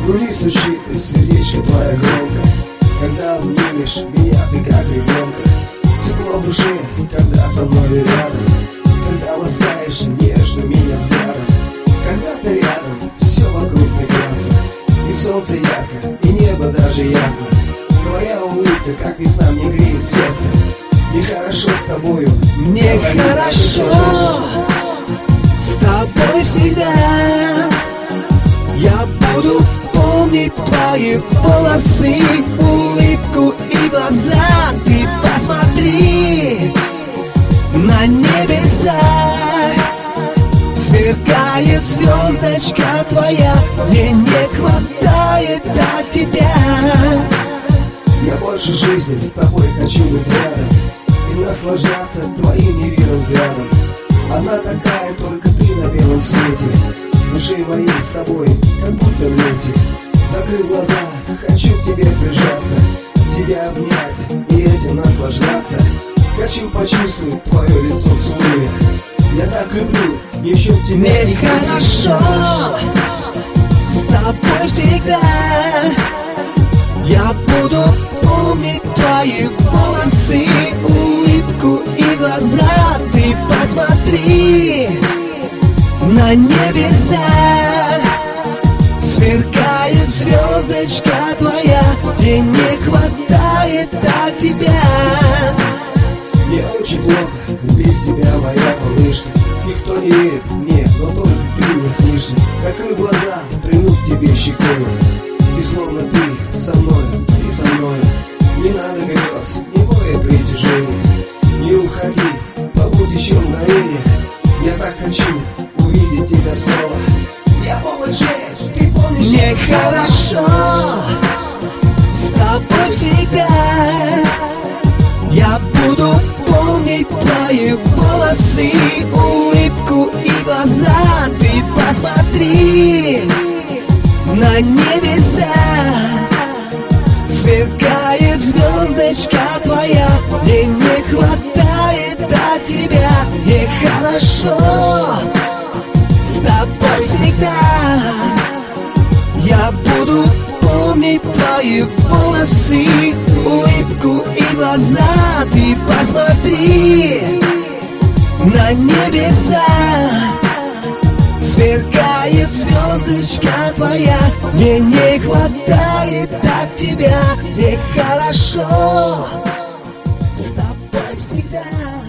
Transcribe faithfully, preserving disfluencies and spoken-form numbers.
груди стучит, и сердечко твое громко. Когда обнимешь меня, ты как ребенка. Тепло в душе, когда со мной рядом. Когда ласкаешь нежно меня взглядом. Когда ты рядом, все вокруг прекрасно. И солнце ярко, и небо даже ясно. Твоя улыбка, как весна, мне греет сердце. Мне хорошо с тобою, мне хорошо с тобой всегда. Я буду помнить твои волосы, улыбку и глаза. Ты посмотри на небеса, сверкает звездочка твоя. Мне не хватает от тебя. Я больше жизни с тобой хочу быть рядом и наслаждаться твоим невинным взглядом. Она такая, только ты на белом свете. Души моей с тобой, как будто в лете. Закрыв глаза, хочу к тебе прижаться, тебя обнять и этим наслаждаться. Хочу почувствовать твое лицо целуя. Я так люблю, еще тебя. Мне хорошо с тобой всегда. Я буду помнить твои волосы, улыбку и глаза. Ты посмотри на небеса, сверкает звездочка твоя. Мне не хватает от тебя. Мне очень плохо без тебя, моя малышка. Никто не верит мне, но только ты мне снишься. Закрой глаза, прильну к тебе щекой. И словно ты со мной, ты со мной. Не надо грез, не боя притяжения. Не уходи, побудь еще мгновение. Я так хочу увидеть тебя снова. Я помню, ты помнишь. Мне хорошо с тобой всегда. Я буду помнить твои волосы, улыбку и глаза. Ты посмотри на небеса, сверкает звездочка твоя. Мне не хватает от тебя. Мне хорошо с тобой всегда. Я буду помнить твои волосы, улыбку и глаза. Ты посмотри на небеса, сверкает звездочка твоя. Мне не хватает от тебя. Мне хорошо с тобой всегда.